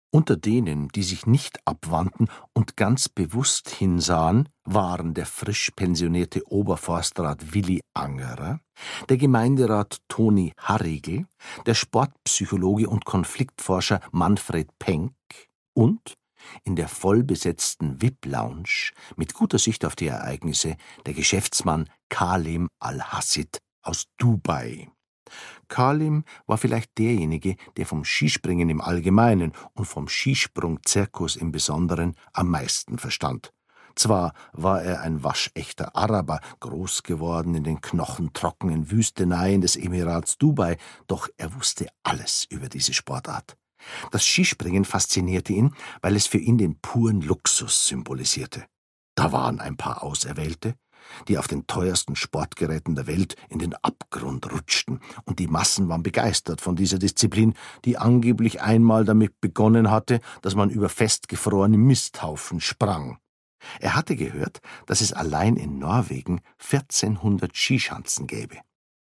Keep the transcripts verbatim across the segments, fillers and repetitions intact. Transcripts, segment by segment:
Unter denen, die sich nicht abwandten und ganz bewusst hinsahen, waren der frisch pensionierte Oberforstrat Willi Angerer, der Gemeinderat Toni Harrigl, der Sportpsychologe und Konfliktforscher Manfred Penck und, in der vollbesetzten V I P-Lounge, mit guter Sicht auf die Ereignisse, der Geschäftsmann Kalim Al-Hassid aus Dubai. Kalim war vielleicht derjenige, der vom Skispringen im Allgemeinen und vom Skisprung-Zirkus im Besonderen am meisten verstand. Zwar war er ein waschechter Araber, groß geworden in den knochentrockenen Wüsteneien des Emirats Dubai, doch er wusste alles über diese Sportart. Das Skispringen faszinierte ihn, weil es für ihn den puren Luxus symbolisierte. Da waren ein paar Auserwählte, die auf den teuersten Sportgeräten der Welt in den Abgrund rutschten, und die Massen waren begeistert von dieser Disziplin, die angeblich einmal damit begonnen hatte, dass man über festgefrorene Misthaufen sprang. Er hatte gehört, dass es allein in Norwegen vierzehnhundert Skischanzen gäbe.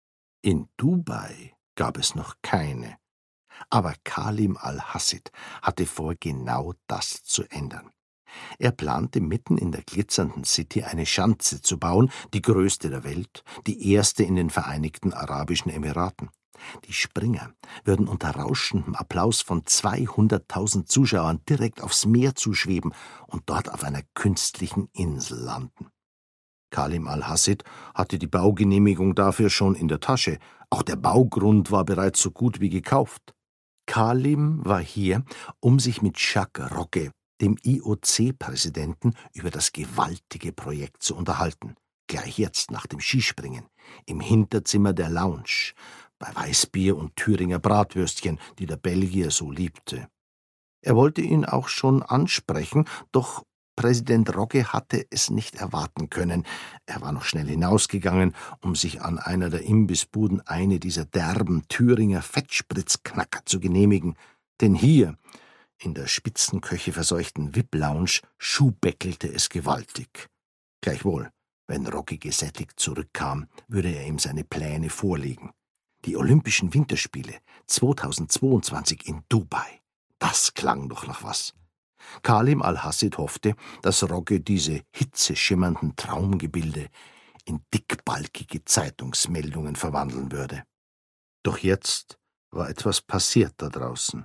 In Dubai gab es noch keine. Aber Kalim Al-Hassid hatte vor, genau das zu ändern. Er plante, mitten in der glitzernden City eine Schanze zu bauen, die größte der Welt, die erste in den Vereinigten Arabischen Emiraten. Die Springer würden unter rauschendem Applaus von zweihunderttausend Zuschauern direkt aufs Meer zuschweben und dort auf einer künstlichen Insel landen. Kalim Al-Hassid hatte die Baugenehmigung dafür schon in der Tasche. Auch der Baugrund war bereits so gut wie gekauft. Kalim war hier, um sich mit Jacques Rogge, dem I O C-Präsidenten, über das gewaltige Projekt zu unterhalten. Gleich jetzt nach dem Skispringen, im Hinterzimmer der Lounge, bei Weißbier und Thüringer Bratwürstchen, die der Belgier so liebte. Er wollte ihn auch schon ansprechen, doch Präsident Rogge hatte es nicht erwarten können. Er war noch schnell hinausgegangen, um sich an einer der Imbissbuden eine dieser derben Thüringer Fettspritzknacker zu genehmigen. Denn hier, in der Spitzenköche verseuchten V I P-Lounge, schuhbeckelte es gewaltig. Gleichwohl, wenn Rogge gesättigt zurückkam, würde er ihm seine Pläne vorlegen. Die Olympischen Winterspiele zweitausendzweiundzwanzig in Dubai. Das klang doch nach was. Kalim Al-Hassid hoffte, dass Rogge diese hitzeschimmernden Traumgebilde in dickbalkige Zeitungsmeldungen verwandeln würde. Doch jetzt war etwas passiert da draußen.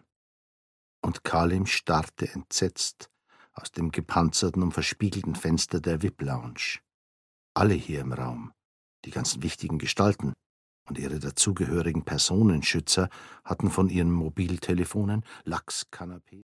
Und Kalim starrte entsetzt aus dem gepanzerten und verspiegelten Fenster der V I P-Lounge. Alle hier im Raum, die ganzen wichtigen Gestalten und ihre dazugehörigen Personenschützer, hatten von ihren Mobiltelefonen, Lachskanapés